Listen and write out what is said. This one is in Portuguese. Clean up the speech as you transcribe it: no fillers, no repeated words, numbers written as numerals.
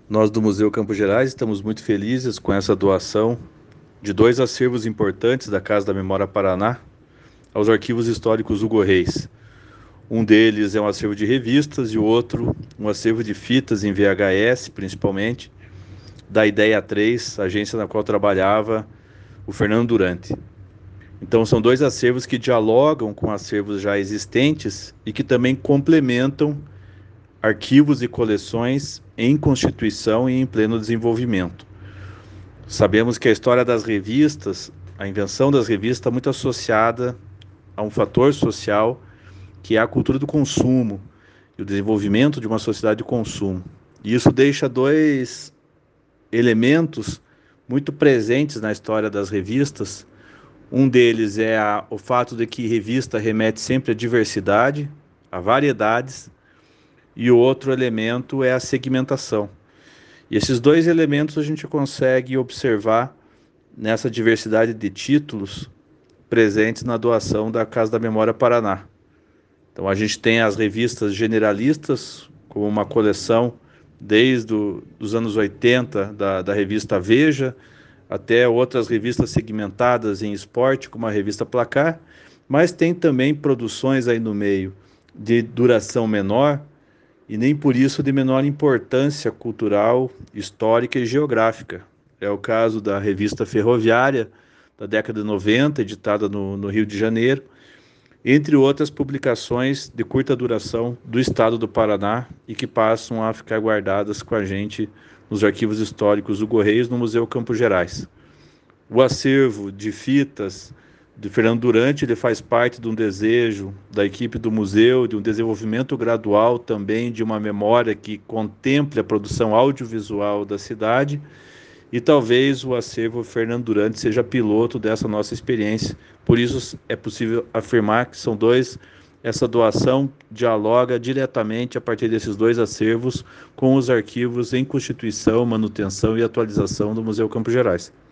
Nós do Museu Campos Gerais estamos muito felizes com essa doação de dois acervos importantes da Casa da Memória Paraná aos arquivos históricos Hugo Reis. Um deles é um acervo de revistas e o outro um acervo de fitas em VHS, principalmente, da Ideia 3, agência na qual trabalhava o Fernando Durante. Então são dois acervos que dialogam com acervos já existentes e que também complementam arquivos e coleções em constituição e em pleno desenvolvimento. Sabemos que a história das revistas, a invenção das revistas está muito associada a um fator social que é a cultura do consumo e o desenvolvimento de uma sociedade de consumo. E isso deixa dois elementos muito presentes na história das revistas. Um deles é o fato de que revista remete sempre à diversidade, a variedades, e o outro elemento é a segmentação. E esses dois elementos a gente consegue observar nessa diversidade de títulos presentes na doação da Casa da Memória Paraná. Então a gente tem as revistas generalistas, como uma coleção desde os anos 80 da revista Veja, até outras revistas segmentadas em esporte, como a revista Placar, mas tem também produções aí no meio de duração menor, e nem por isso de menor importância cultural, histórica e geográfica. É o caso da revista Ferroviária, da década de 90, editada no Rio de Janeiro, entre outras publicações de curta duração do estado do Paraná e que passam a ficar guardadas com a gente nos arquivos históricos Hugo Reis, no Museu Campos Gerais. O acervo de fitas de Fernando Durante, ele faz parte de um desejo da equipe do museu, de um desenvolvimento gradual também de uma memória que contemple a produção audiovisual da cidade, e talvez o acervo Fernando Durante seja piloto dessa nossa experiência. Por isso é possível afirmar que essa doação dialoga diretamente a partir desses dois acervos com os arquivos em constituição, manutenção e atualização do Museu Campos Gerais.